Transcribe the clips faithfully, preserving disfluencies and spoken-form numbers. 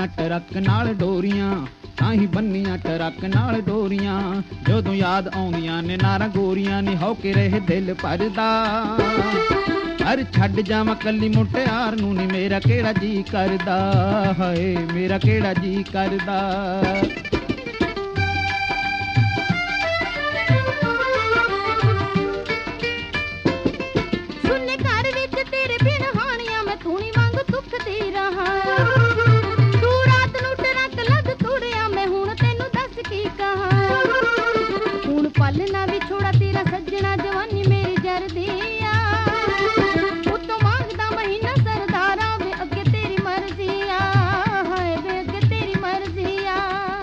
ਬੰਨੀਆਂ truck ਨਾਲ ਡੋਰੀਆਂ, ਤਾਂ ਹੀ ਬੰਨੀਆਂ truck ਨਾਲ ਡੋਰੀਆਂ। ਜਦੋਂ ਯਾਦ ਆਉਂਦੀਆਂ ਨੇ ਨਾਰਾਂ ਗੋਰੀਆਂ ਨੀ ਹੋ ਕੇ ਰਹੇ ਦਿਲ ਭਰਦਾ। ਹਰ ਛੱਡ ਜਾਵਾਂ ਕੱਲੀ ਮੁਟਿਆਰ ਨੂੰ ਨੀ ਮੇਰਾ ਕਿਹੜਾ ਜੀ ਕਰਦਾ, ਹਾਏ ਮੇਰਾ ਕਿਹੜਾ ਜੀ ਕਰਦਾ। पलना भी छोड़ा तेरा सजना जवानी मेरी जरदी आ, उत्तों मांगदा महीना सरदारा वे अगे तेरी मर्जी आ, हाय वे अगे तेरी मर्जी आ।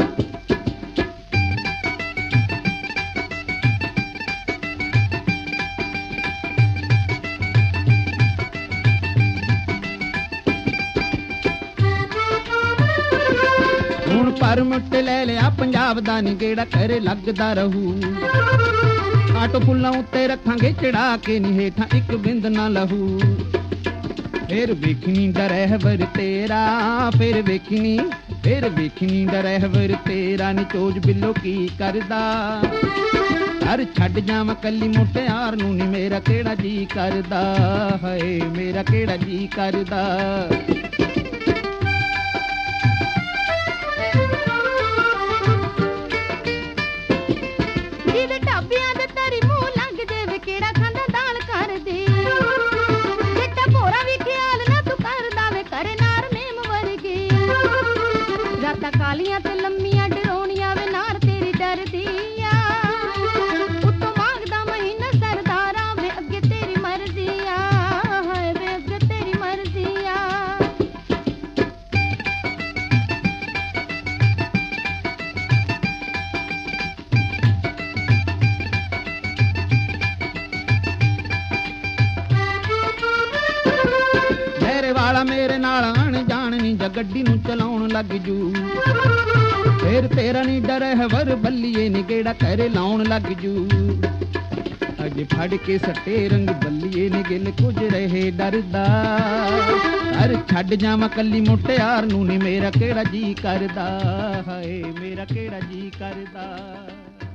ਹੁਣ ਪਰਮਿਟ ਲੈ ਲਿਆ ਪੰਜਾਬ ਦਾ ਨੀ ਗੇੜਾ ਘਰੇ ਲੱਗਦਾ ਰਹੂ। ਆਟੋ ਫੁੱਲਾਂ ਉੱਤੇ ਰੱਖਾਂਗੇ ਚੜਾ ਕੇ ਨੀ ਹੇਠਾਂ ਇੱਕ ਬਿੰਦ ਨਾ ਲਹੂ। ਫਿਰ ਵੇਖਣੀ ਡਰੈਵਰ ਤੇਰਾ, ਫਿਰ ਵੇਖਣੀ ਫਿਰ ਵੇਖਣੀ ਡਰੈਵਰ ਤੇਰਾ ਨੀ ਚੋਜ ਬਿੱਲੋ ਕੀ ਕਰਦਾ। ਹਰ ਛੱਡ ਜਾਵਾਂ ਕੱਲੀ ਮੁਟਿਆਰ ਨੂੰ ਨੀ ਮੇਰਾ ਕਿਹੜਾ ਜੀ ਕਰਦਾ, ਹਾਏ ਮੇਰਾ ਕਿਹੜਾ ਜੀ ਕਰਦਾ। कालियां ते लम्मियां डरोनियां वे नार तेरी डरदी आ, उत्तों मांगदा महीना सरदारा वे अगे तेरी मर्जी आ, हाय वे अगे तेरी मर्जी आ। मेरे वाला मेरे नाल आण जाण नी जा गड्डी नूं चलाउण लग जू। फिर तेरा नी डरैवर बल्लीए नी गेड़ा घरे लाउण लग जू। अज फड़ के सट्टे रंग बल्लीए नी गिल कुछ रहे डरदा। हर छड्ड जावां कल्ली मुटियार नूं नी मेरा केड़ा जी करदा, हाय मेरा केड़ा जी करदा।